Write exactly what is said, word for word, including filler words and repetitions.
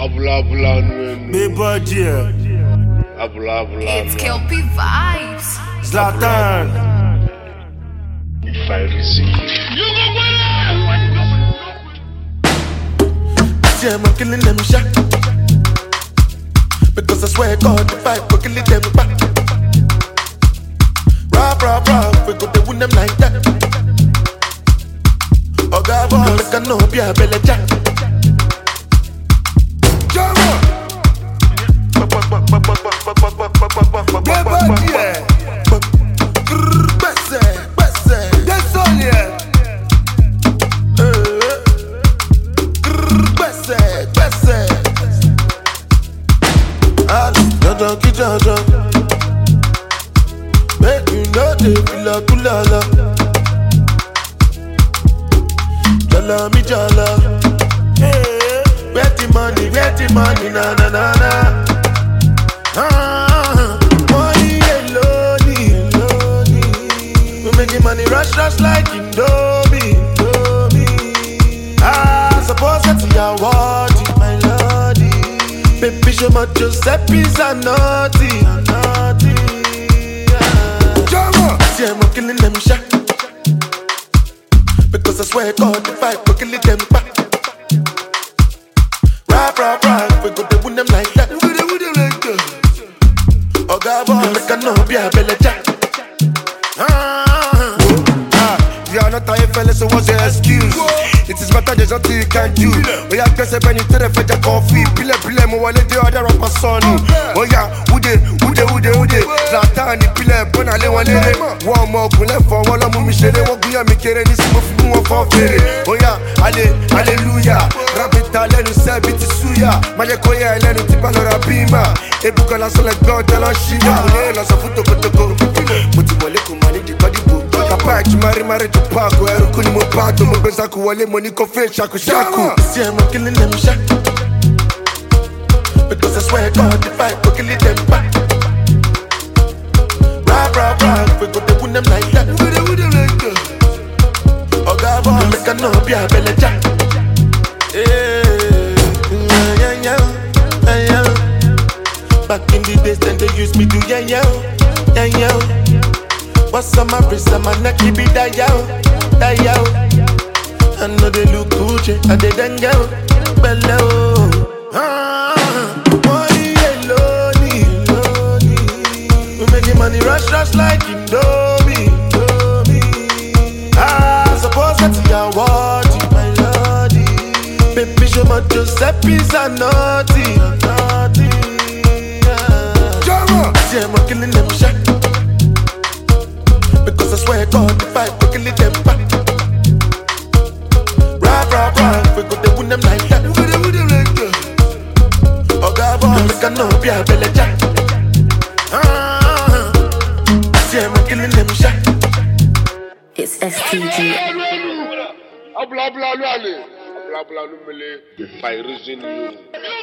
Abula abula no. Big budget. Abula abula. It's Kelpie Vibes. Zlatan. If I receive. You go win it. Yeah, I'm killing them shot. Because I swear God, if I go killing them back. Rah, rah, rah, we go to win them like that. Oh God, boy, make a no be a belly jack. Junkie Jojo, make you know they feel like kulala. Jala mi jala, where the money, where the money, na na na na. Ah, money alone, alone. We making money rush, rush like Indomie, Indomie. Ah, suppose that's your word, my lordy. Baby, show my Giuseppe's a naughty, a naughty. Yeah. See, I'm killing them shot. Because I swear God, if I go killing them back. Rah, rah, rah, we go to win them like that. We go to win them like that. Oh God, boy, make a no be a belly jack. Ah, ah, you are not a fella, so what's your excuse? It is better there's nothing you can do. Oh yeah, guess when you tell the fed your coffee, pile pile mo wale de other rapper son. Oh yeah, ude ude ude ude. Zlatan ni pile bona le wale. One more kule for wala mu mi shere wo guya mi kere ni simo fi mu for fere. Oh yeah, ale hallelujah. Rabita le nu se biti suya. Maje koya le nu tipa lo rabima. Ebuka la sole god la shia. Ole la so futo kotoko. Muti wale ko mani di body bo. Kapa ki mari mari to park where kuni mo pato mo benza ku wale money ko fe shaku shaku. See, I'm killing them shot. Because I swear God, if I go killing them back. Rah, rah, rah, we go to win them like that. We go to win them like that. Oh God, boy, make a no be a belly jack. Yeah, yeah, yeah, yeah, yeah. Back in the days, then they used me to yeah, yeah, yeah, yeah. What's on my wrist and my neck, keep it that yo, that yo. I know they look Gucci, I they done yo, below. Ah, money alone, alone. We making money rush, rush like Indomie, Indomie. Ah, suppose that's your word, my lordy. Baby, show my Giuseppe's a naughty, a naughty. Ah, see, I'm killing them shot. Because I swear God, if I go kill them back. Rah, rah, rah, we go to win them like that. We go to win them like that. Oh God, boy, make a no be a belly jack. Ah, see, I'm killing them shot. It's S T G. Abula abula no ale. Abula abula no mele. If I reason you.